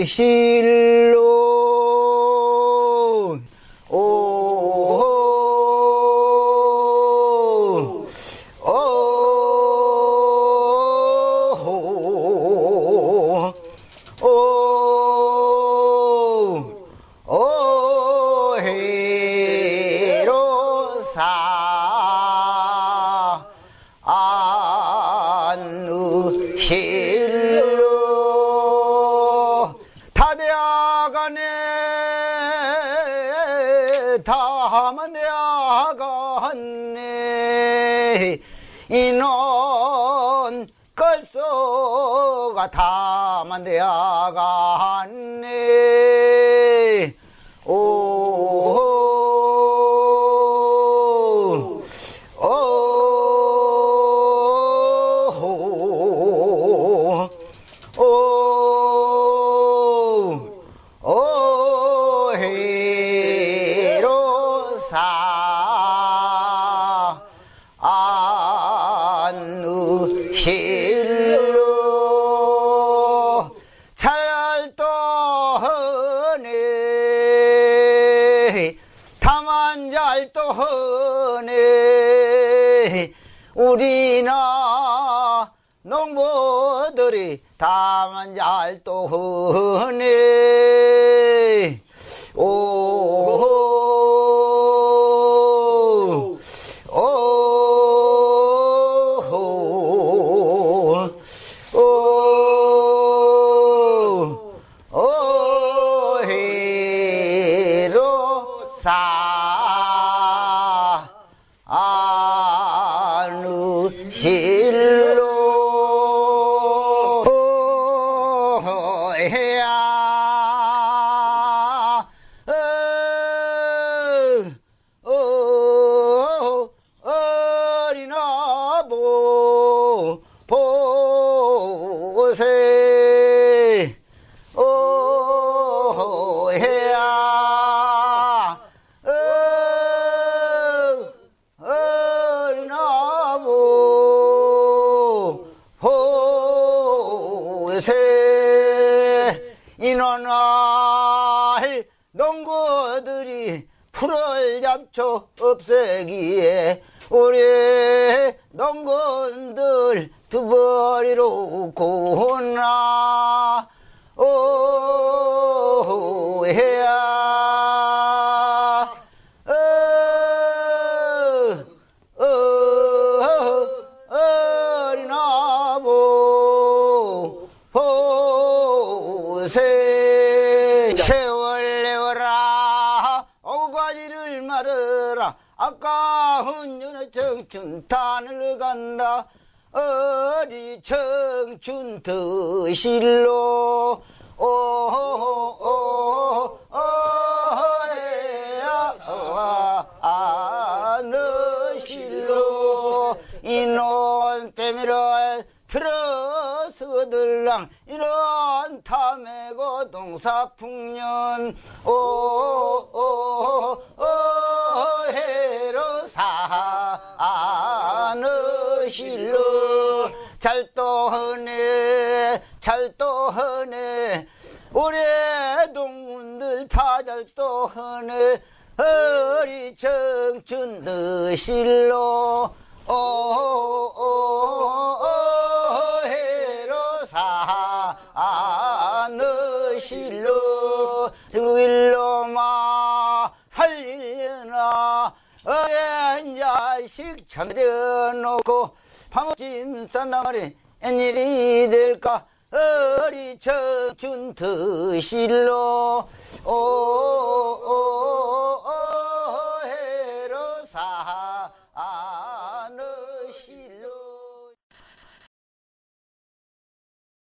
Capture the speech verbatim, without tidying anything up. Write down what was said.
실로 오 실로 다대아가네 다만 대아가네 이놈 걸소가 다만 대아가네 오 실로 잘도하네 다만 잘도하네 우리나 농부들이 다만 잘도하네 오 보세 오해야 어리나보 보세 이놈날 농구들이 풀을 잡초 없애기에 우리 농군들 두 벌이로 고나 오해야 어리나보 보세 세월 내어라 오가지를 말어라 아까운 연애 청춘 탄을 간다 어디 청춘 드실로 오오오오해야 아너실로 이놈 빼미를 들어서들랑 이런 탐해고 동사풍년 오오오해로 사너실로 잘도하네 잘도하네 우리 동문들 다 잘도하네 어리 청춘 너실로 오오오해로 사너실로 일로마 살리려나 어연 자식 잠들여놓고 파묻힌 산다말이 웬일이 될까 어리 청춘 드실로 오